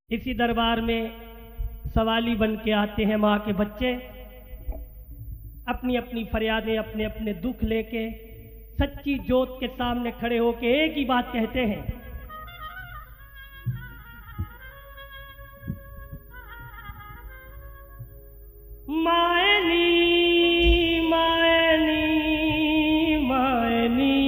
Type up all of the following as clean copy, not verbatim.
इसी दरबार में सवाली बन के आते हैं माँ के बच्चे, अपनी अपनी फरियादें, अपने अपने दुख लेके सच्ची जोत के सामने खड़े होके एक ही बात कहते हैं, मायनी मायनी मायनी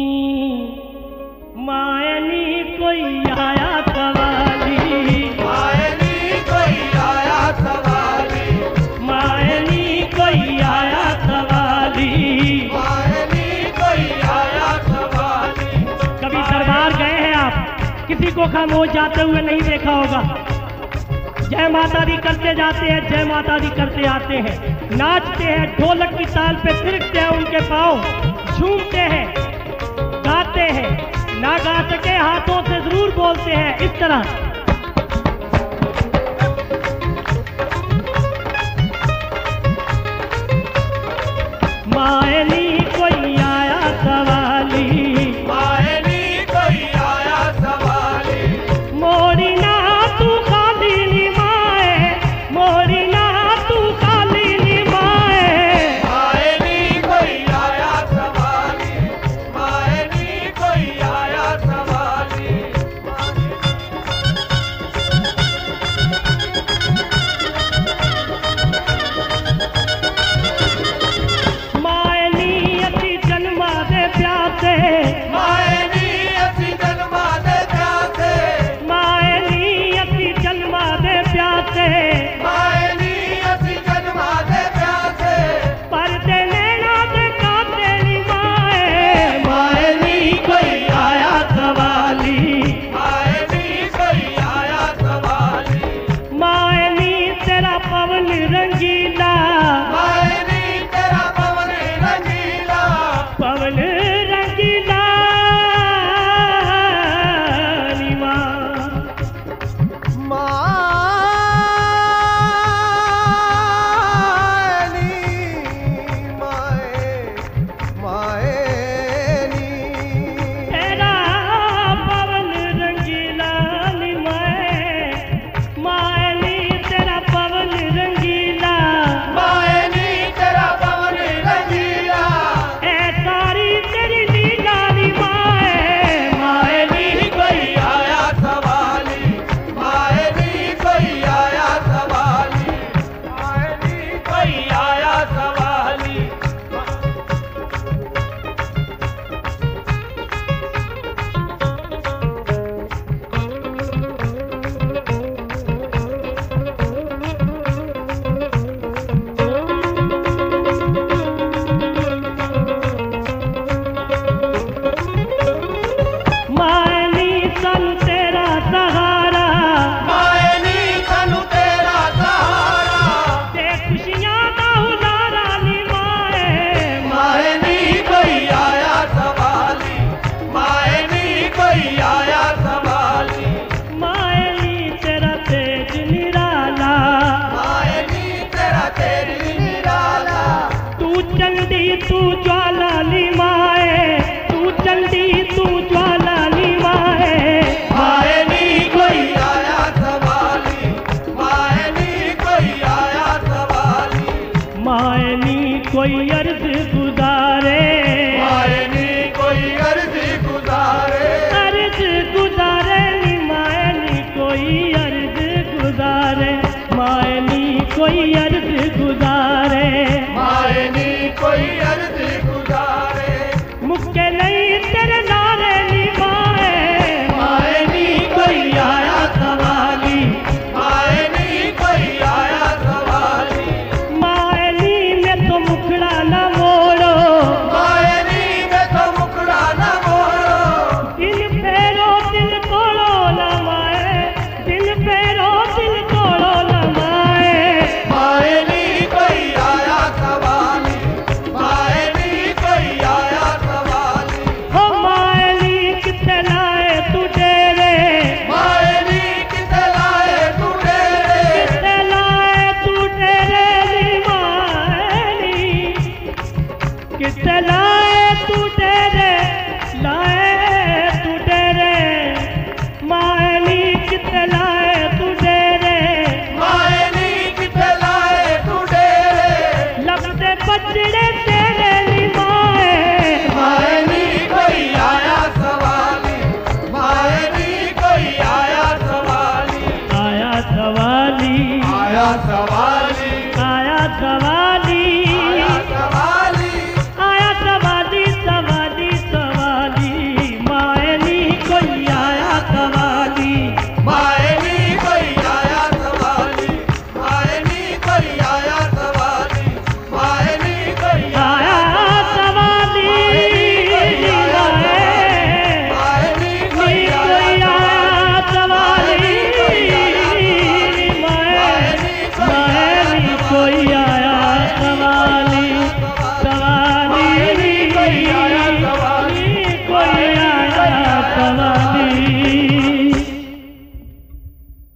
मायनी कोई आया सवाली, मायनी कोई आया सवाली, मायनी कोई आया सवाली, मायनी कोई आया सवाली। कभी दरबार गए हैं आप? किसी को खामोश जाते हुए नहीं देखा होगा। जय माता दी करते जाते हैं, जय माता दी करते आते हैं, नाचते हैं, ढोलक की ताल पे थिरकते हैं, उनके पाँव झूमते हैं, गाते हैं, ना गा सके हाथों से जरूर बोलते हैं इस तरह, मायनी कोई आया सवाली, मायनी कोई आया सवाली, मोरी ना तू खाली नी माए, मोरी ना तू खाली नी माए, मायनी कोई आया सवाली, मायनी कोई आया सवाली।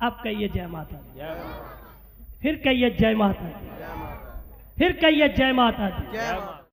अब कहिए जय माता दी, जय माता फिर कहिए जय माता दी, जय माता फिर कहिए जय माता दी। जय माता